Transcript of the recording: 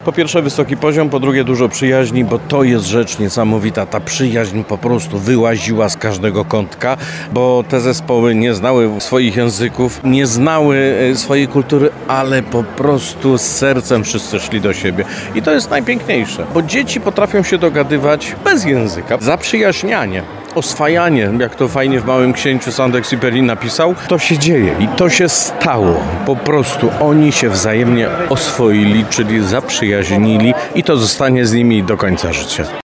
Po pierwsze wysoki poziom, po drugie dużo przyjaźni, bo to jest rzecz niesamowita. Ta przyjaźń po prostu wyłaziła z każdego kątka, bo te zespoły nie znały swoich języków, nie znały swojej kultury, ale po prostu z sercem wszyscy szli do siebie. I to jest najpiękniejsze, bo dzieci potrafią się dogadywać bez języka. Zaprzyjaźnianie, oswajanie, jak to fajnie w Małym Księciu Saint-Exupéry napisał, to się dzieje i to się stało. Po prostu oni się wzajemnie oswoili, czyli zaprzyjaźnili i to zostanie z nimi do końca życia.